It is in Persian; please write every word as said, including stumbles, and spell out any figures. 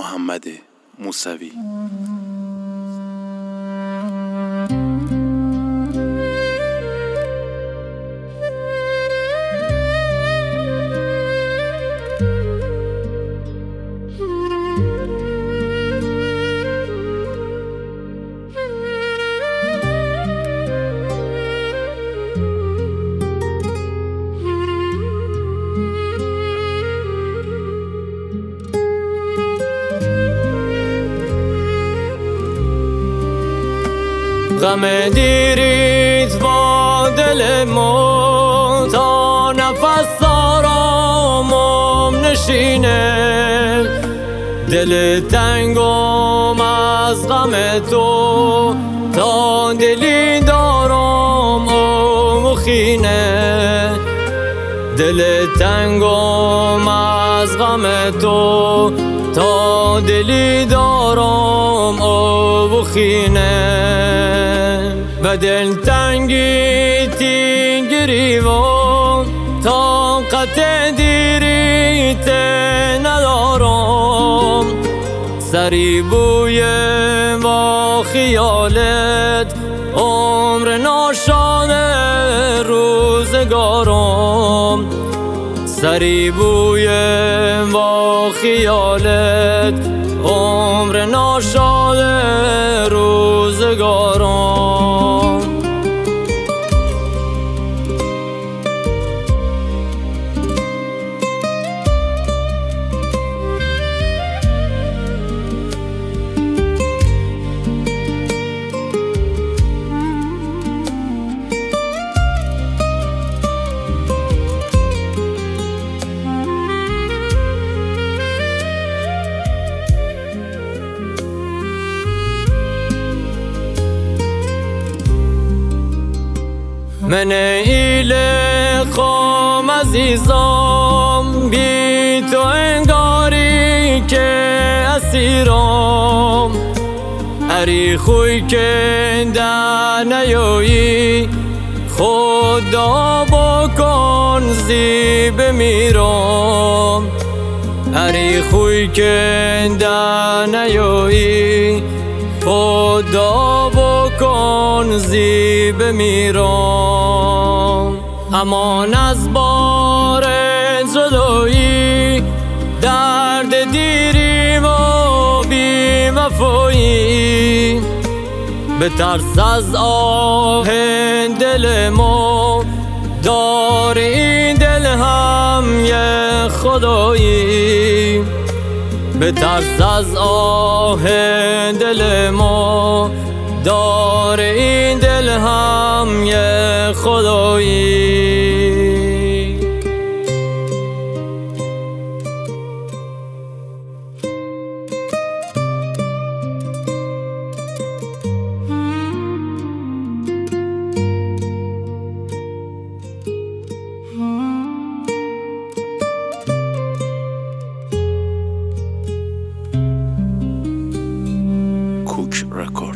محمد موسوی. غم دیریت با دل ما تا نفس آرامم نشینه، دل تنگم از غم تو تا دلی دارم آموخینه، دل تنگم از غم تو تا دلی دارم آموخینه، و دل تنگی تی گریوان طاقت دیریت ندارم، سری بوی با خیالت عمر ناشاد روزگارم، سری بوی با خیالت عمر ناشاد روزگارم. من ایل خام عزیزم بی تو انگاری که اسیرم، اری خوی که در نیایی خدا بکن زی بمیرم، اری خوی که در نیایی خدا بکن زی بمیرم، امان از بار جدایی درد دیری و بی وفایی، به ترس از آه دل ما دار این دل هم یه خدایی، به ترس از آه دل ما دار این دل هم یه خدایی. کوک رکورد.